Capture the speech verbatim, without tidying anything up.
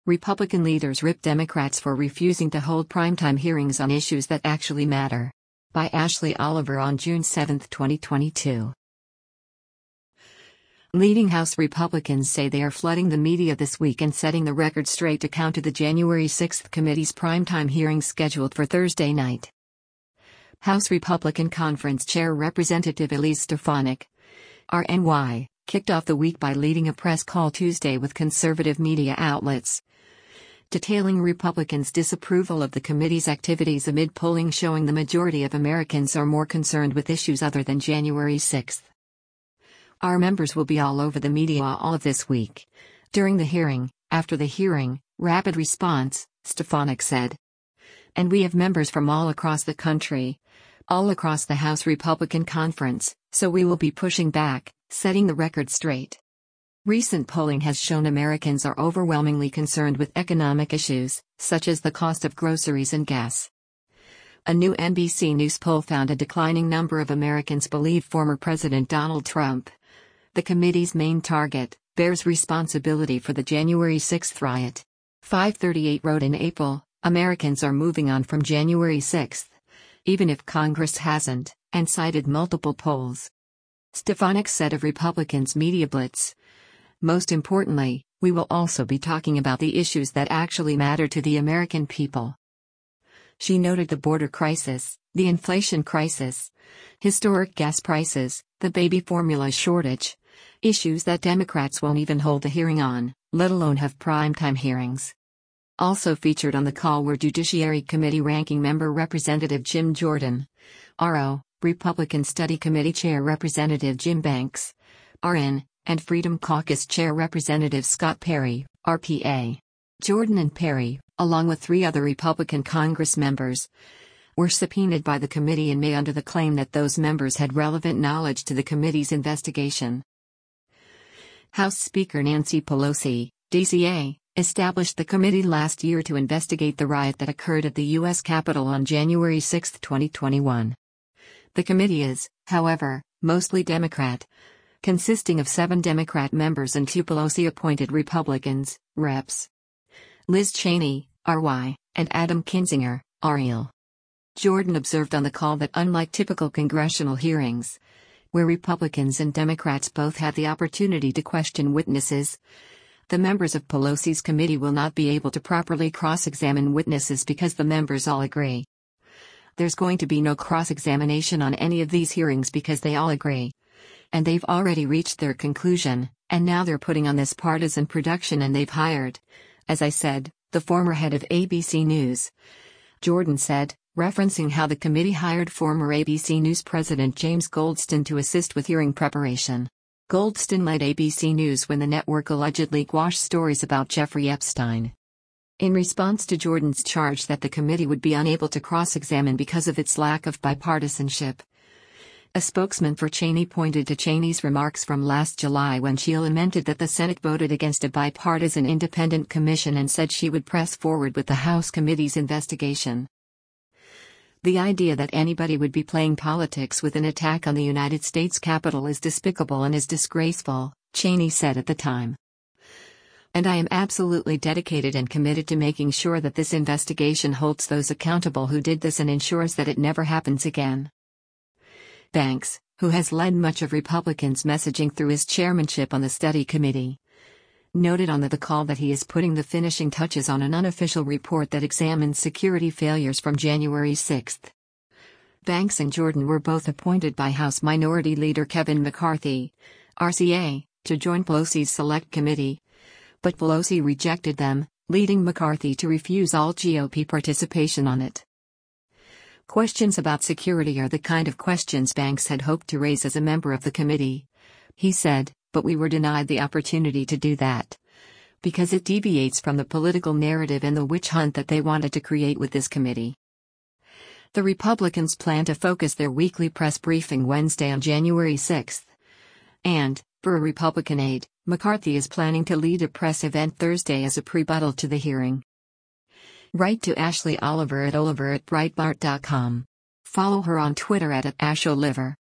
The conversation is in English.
Republican leaders rip Democrats for refusing to hold primetime hearings on issues that actually matter. By Ashley Oliver on June seventh, twenty twenty-two. Leading House Republicans say they are flooding the media this week and setting the record straight to counter the January sixth committee's primetime hearings scheduled for Thursday night. House Republican Conference Chair Representative Elise Stefanik, R N Y, kicked off the week by leading a press call Tuesday with conservative media outlets, detailing Republicans' disapproval of the committee's activities amid polling showing the majority of Americans are more concerned with issues other than January sixth. Our members will be all over the media all of this week. During the hearing, after the hearing, rapid response, Stefanik said. And we have members from all across the country, all across the House Republican Conference, so we will be pushing back, setting the record straight. Recent polling has shown Americans are overwhelmingly concerned with economic issues, such as the cost of groceries and gas. A new N B C News poll found a declining number of Americans believe former President Donald Trump, the committee's main target, bears responsibility for the January sixth riot. five thirty-eight wrote in April, Americans are moving on from January sixth, even if Congress hasn't, and cited multiple polls. Stefanik said of Republicans' media blitz, most importantly, we will also be talking about the issues that actually matter to the American people. She noted the border crisis, the inflation crisis, historic gas prices, the baby formula shortage, issues that Democrats won't even hold a hearing on, let alone have primetime hearings. Also featured on the call were Judiciary Committee Ranking Member Representative Jim Jordan, R O, Republican Study Committee Chair Representative Jim Banks, R N, and Freedom Caucus Chair Representative Scott Perry, R P A. Jordan and Perry, along with three other Republican Congress members, were subpoenaed by the committee in May under the claim that those members had relevant knowledge to the committee's investigation. House Speaker Nancy Pelosi, D C A, established the committee last year to investigate the riot that occurred at the U S Capitol on January sixth, twenty twenty-one. The committee is, however, mostly Democrat, consisting of seven Democrat members and two Pelosi-appointed Republicans, Reps Liz Cheney, R Y, and Adam Kinzinger, R L. Jordan observed on the call that unlike typical congressional hearings, where Republicans and Democrats both had the opportunity to question witnesses, the members of Pelosi's committee will not be able to properly cross-examine witnesses because the members all agree. There's going to be no cross-examination on any of these hearings because they all agree. And they've already reached their conclusion, and now they're putting on this partisan production and they've hired, as I said, the former head of A B C News. Jordan said, referencing how the committee hired former A B C News president James Goldston to assist with hearing preparation. Goldston led A B C News when the network allegedly quashed stories about Jeffrey Epstein. In response to Jordan's charge that the committee would be unable to cross-examine because of its lack of bipartisanship, a spokesman for Cheney pointed to Cheney's remarks from last July when she lamented that the Senate voted against a bipartisan independent commission and said she would press forward with the House committee's investigation. The idea that anybody would be playing politics with an attack on the United States Capitol is despicable and is disgraceful, Cheney said at the time. And I am absolutely dedicated and committed to making sure that this investigation holds those accountable who did this and ensures that it never happens again. Banks, who has led much of Republicans' messaging through his chairmanship on the study committee, noted on the, the call that he is putting the finishing touches on an unofficial report that examines security failures from January sixth. Banks and Jordan were both appointed by House Minority Leader Kevin McCarthy, R C A, to join Pelosi's Select Committee, but Pelosi rejected them, leading McCarthy to refuse all G O P participation on it. Questions about security are the kind of questions Banks had hoped to raise as a member of the committee, he said, but we were denied the opportunity to do that. Because it deviates from the political narrative and the witch hunt that they wanted to create with this committee. The Republicans plan to focus their weekly press briefing Wednesday on January sixth. And, for a Republican aide, McCarthy is planning to lead a press event Thursday as a prebuttal to the hearing. Write to Ashley Oliver at Oliver at Breitbart dot com. Follow her on Twitter at, at AshOliver.